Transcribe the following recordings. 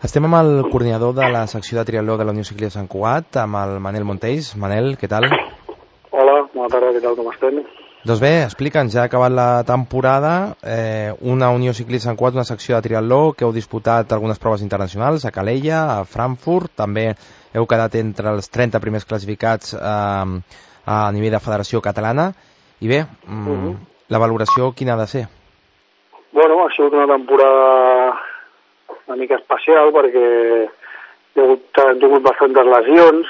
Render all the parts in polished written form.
Estem amb el coordinador de la secció de triatló de la Unió Ciclista Sant Cugat, amb el Manel Montells. Manel, què tal? Hola, bona tarda, què tal, com estem? Doncs bé, explica'ns, ja ha acabat la temporada, una Unió Ciclista Sant Cugat, una secció de triatló que heu disputat algunes proves internacionals a Calella, a Frankfurt, també heu quedat entre els 30 primers classificats a nivell de Federació Catalana, i bé, la valoració quina ha de ser? Bueno, ha sigut una temporada una mica especial perquè hem tingut bastantes lesions,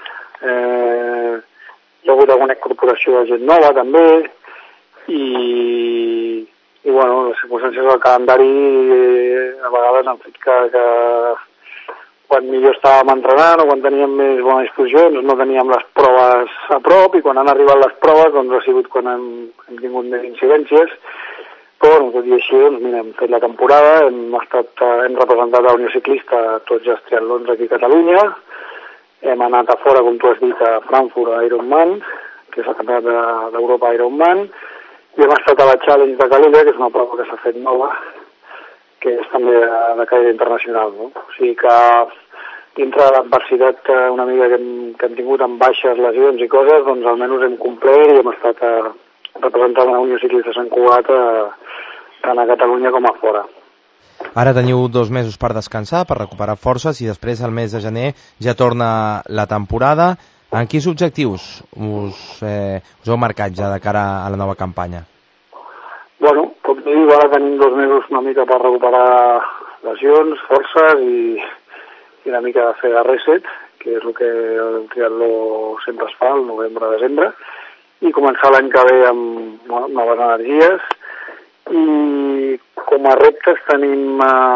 hi ha hagut alguna incorporació de gent nova també i bueno, les circumstàncies del calendari a vegades han fet que quan millor estàvem entrenant o quan teníem més bona disposició no teníem les proves a prop i quan han arribat les proves doncs ha sigut quan hem tingut més incidències. Però, tot i així, doncs, mira, hem fet la temporada, hem representat la Unió Ciclista a tots els triatlons aquí a Catalunya, hem anat a fora, com tu has dit, a Frankfurt, a Ironman, que és el campionat d'Europa Ironman, i hem estat a la Challenge de Calella, que és una prova que s'ha fet nova, que és també de caire internacional, no? O sigui que dintre de l'adversitat una mica que hem tingut amb baixes, lesions i coses, doncs almenys hem complert i hem estat representant la Unió Ciclista Sant Cugat tant a Catalunya com a fora. Ara teniu 2 mesos per descansar, per recuperar forces i després al mes de gener ja torna la temporada. En quins objectius us heu marcat ja de cara a la nova campanya? Bueno, com dic, ara tenim 2 mesos una mica per recuperar lesions, forces i una mica de fer de reset, que és el que el triatló sempre es fa, el novembre-desembre, i començar l'any que ve amb noves energies. I com a reptes tenim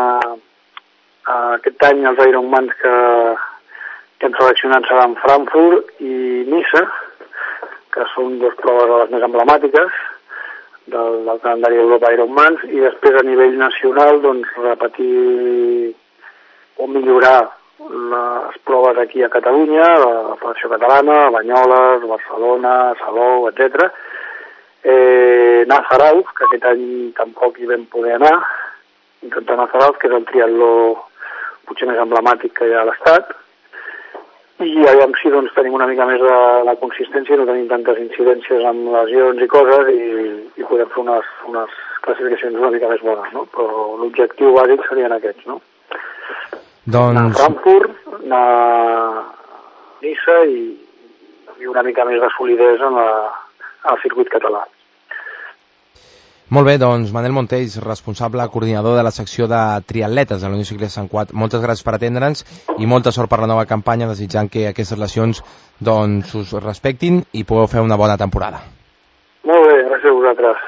aquest any els Ironmans que hem seleccionat seran Frankfurt i Niça, que són 2 proves de les més emblemàtiques del calendari Europa Ironmans, i després a nivell nacional doncs repetir o millorar les proves aquí a Catalunya, a la Federació Catalana, a Banyoles, Barcelona, Salou, etc. Anar a Zarauz, que aquest any tampoc hi vam poder anar, intentar anar a Zarauz, que és el triatló potser més emblemàtic que hi ha a l'Estat, i aviam si doncs, tenim una mica més de la consistència, no tenim tantes incidències amb lesions i coses, i podem fer unes classificacions una mica més bones, no? Però l'objectiu bàsic serien aquests, no? Anar a Frankfurt, anar a Niça i una mica més de solidesa al circuit català. Molt bé, doncs Manel Montells, responsable coordinador de la secció de triatletes de la Unió Ciclista Sant Cugat. Moltes gràcies per atendre'ns i molta sort per la nova campanya, desitjant que aquestes lesions doncs us respectin i pugueu fer una bona temporada. Molt bé, gràcies a vosaltres.